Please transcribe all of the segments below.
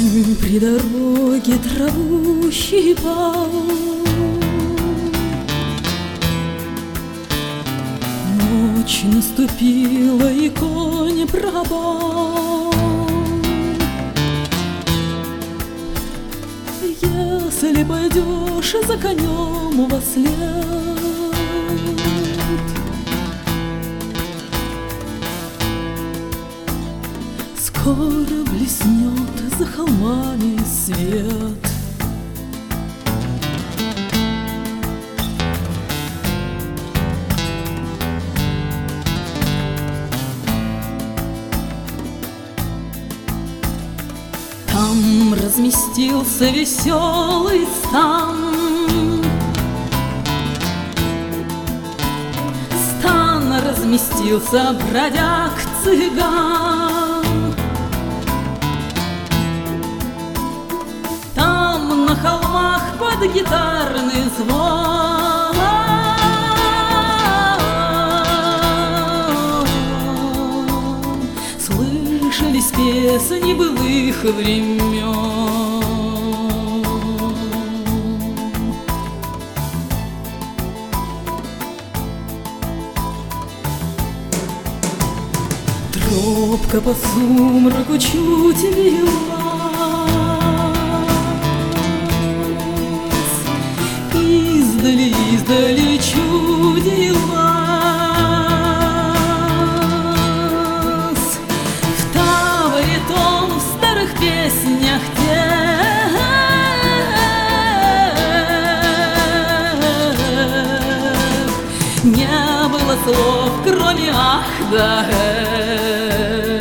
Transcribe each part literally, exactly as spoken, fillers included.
Конь при дороге траву щипал, ночь наступила, и конь пропал. Если пойдешь за конем во след, скоро блеснет за холмами свет. Там разместился веселый стан, стан разместился бродяг-цыган. Там на холмах под гитарный звон слышались песни былых времен. Тропка по сумраку чуть велась, издали, издали чудилась. В тавре том, в старых песнях тех не было слов, кроме ах да эх.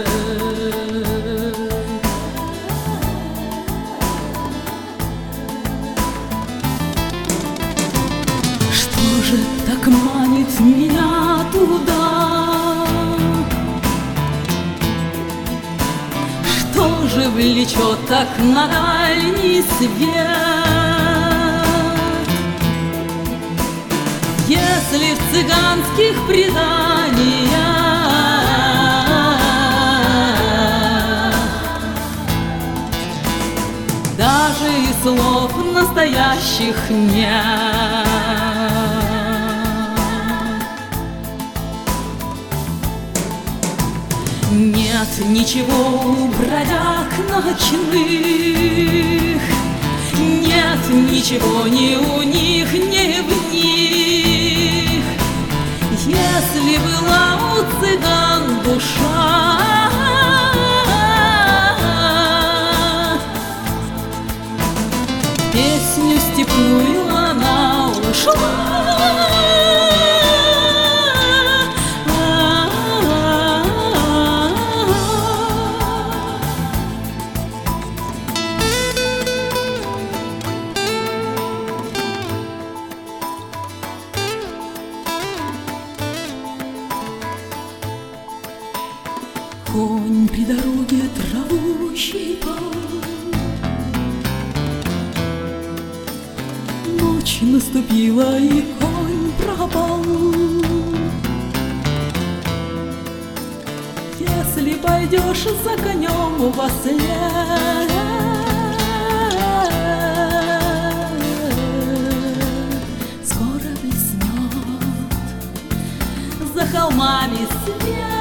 Что же так манит меня туда? Что же влечет так на дальний свет? Если в цыганских преданиях даже и слов настоящих нет, нет ничего у бродяг ночных, нет ничего ни у них, ни в них. Если была у цыган душа, в песню степную она ушла. Конь при дороге траву щипал, ночь наступила, и конь пропал. Если пойдешь за конем во след, скоро блеснет за холмами свет.